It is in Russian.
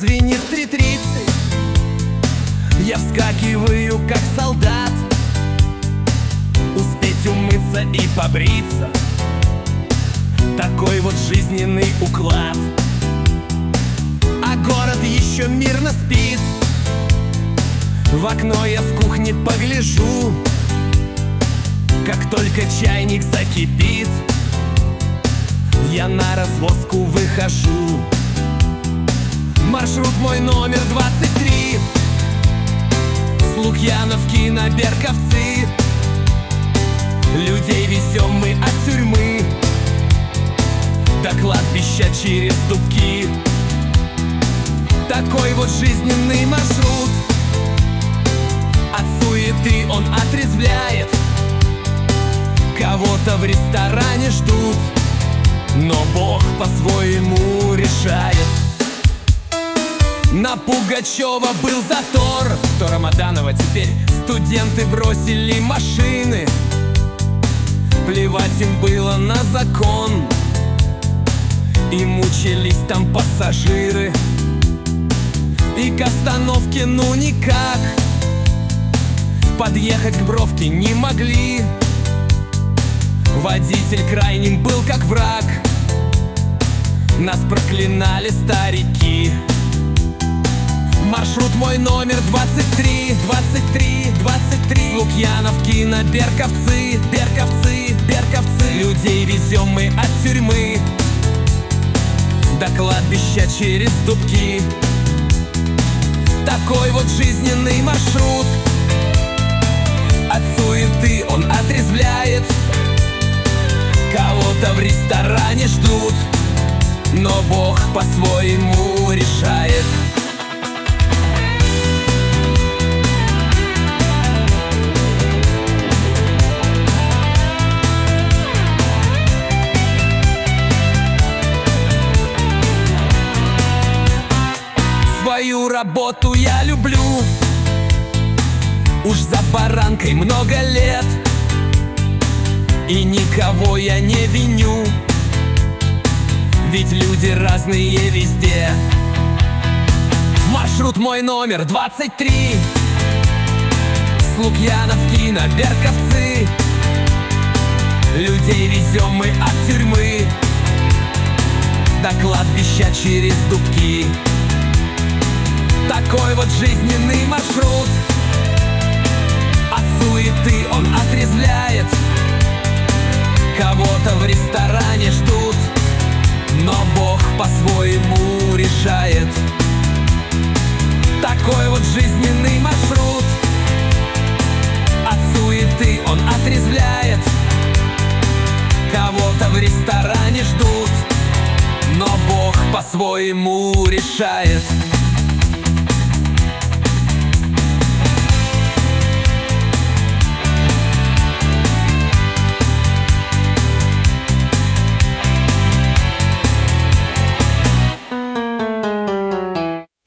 звенит 3:30. Я вскакиваю, как солдат, успеть умыться и побриться. Такой вот жизненный уклад. А город еще мирно спит. В окно я с кухни погляжу. Как только чайник закипит, я на развозку выхожу. Маршрут мой номер 23. С Лукьяновки на Берковцы. Людей везем мы от тюрьмы до кладбища через Дубки. Такой вот жизненный маршрут. От суеты он отрезвляет. Кого-то в ресторане ждут, но Бог по-своему решает. На Пугачева был затор, то Рамаданова теперь студенты бросили машины. Плевать им было на закон, и мучились там пассажиры. И к остановке ну никак подъехать к Бровке не могли. Водитель крайним был как враг. Нас проклинали старики. Маршрут мой номер 23. С Лукьяновки на Берковцы. Людей везем мы от тюрьмы до кладбища через Дубки. Такой вот жизненный маршрут. От суеты он отрезвляет. Кого-то в ресторане ждут, но Бог по-своему решает. Свою работу я люблю. Уж за баранкой много лет, и никого я не виню, ведь люди разные везде. Маршрут мой номер 23. С Лукьяновки на Берковцы. Людей везем мы от тюрьмы до кладбища через Дубки. Такой вот жизненный маршрут. От суеты он отрезвляет. Кого-то в ресторане ждут, но Бог по-своему решает. Такой вот жизненный маршрут. От суеты он отрезвляет. Кого-то в ресторане ждут, но Бог по-своему решает.